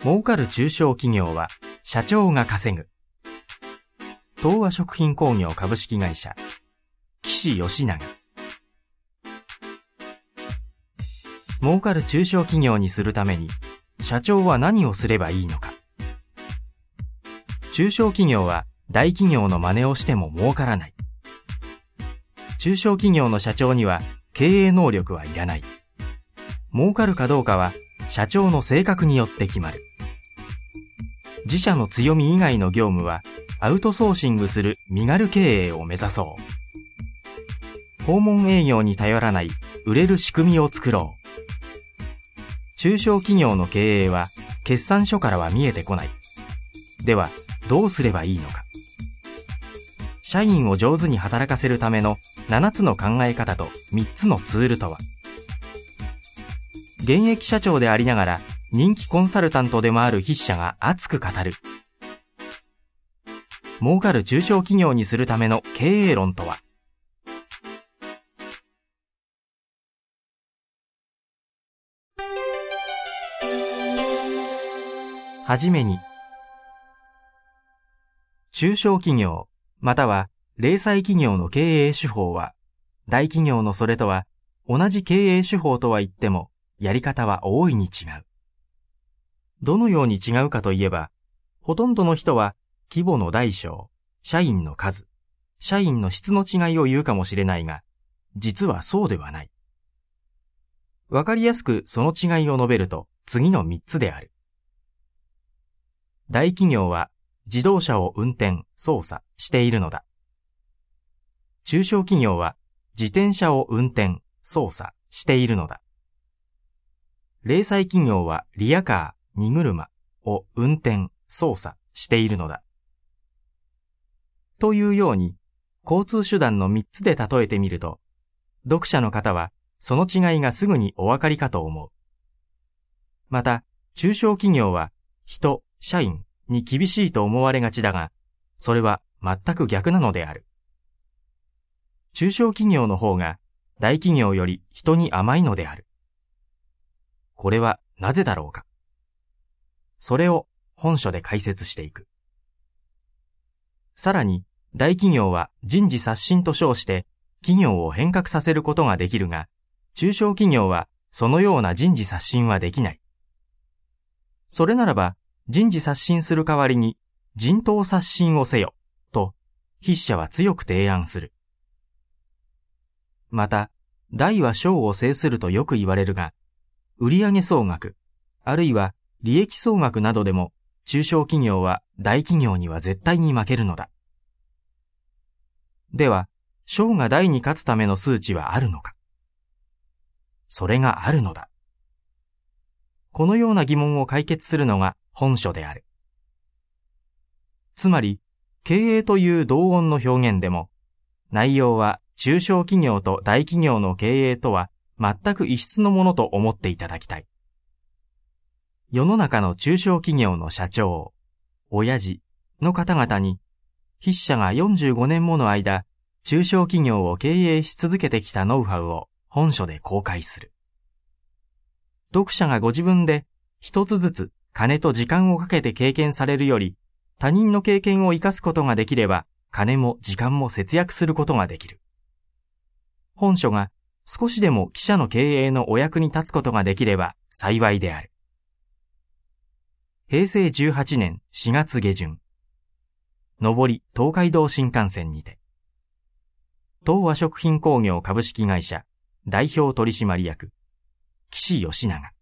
儲かる中小企業は社長が稼ぐ。東和食品工業株式会社岸義永。儲かる中小企業にするために社長は何をすればいいのか。中小企業は大企業の真似をしても儲からない。中小企業の社長には経営能力はいらない。儲かるかどうかは社長の性格によって決まる。自社の強み以外の業務はアウトソーシングする身軽経営を目指そう。訪問営業に頼らない売れる仕組みを作ろう。中小企業の経営は決算書からは見えてこない。ではどうすればいいのか。社員を上手に働かせるための7つの考え方と3つのツールとは。現役社長でありながら人気コンサルタントでもある筆者が熱く語る。儲かる中小企業にするための経営論とは。はじめに、中小企業または零細企業の経営手法は、大企業のそれとは同じ経営手法とは言ってもやり方は大いに違う。どのように違うかといえば、ほとんどの人は規模の大小、社員の数、社員の質の違いを言うかもしれないが、実はそうではない。わかりやすくその違いを述べると次の3つである。大企業は自動車を運転、操作しているのだ。中小企業は自転車を運転、操作しているのだ。零細企業はリヤカー、荷車を運転、操作しているのだ。というように、交通手段の3つで例えてみると、読者の方はその違いがすぐにお分かりかと思う。また、中小企業は人、社員に厳しいと思われがちだが、それは全く逆なのである。中小企業の方が大企業より人に甘いのである。これはなぜだろうか。それを本書で解説していく。さらに、大企業は人事刷新と称して企業を変革させることができるが、中小企業はそのような人事刷新はできない。それならば、人事刷新する代わりに人頭刷新をせよ、と筆者は強く提案する。また、大は小を制するとよく言われるが、売上総額、あるいは利益総額などでも、中小企業は大企業には絶対に負けるのだ。では、小が大に勝つための数値はあるのか。それがあるのだ。このような疑問を解決するのが本書である。つまり、経営という同音の表現でも、内容は中小企業と大企業の経営とは全く異質のものと思っていただきたい。世の中の中小企業の社長、親父の方々に、筆者が45年もの間、中小企業を経営し続けてきたノウハウを本書で公開する。読者がご自分で一つずつ金と時間をかけて経験されるより、他人の経験を生かすことができれば、金も時間も節約することができる。本書が少しでも記者の経営のお役に立つことができれば幸いである。平成18年4月下旬、上り東海道新幹線にて、東和食品工業株式会社代表取締役岸義永。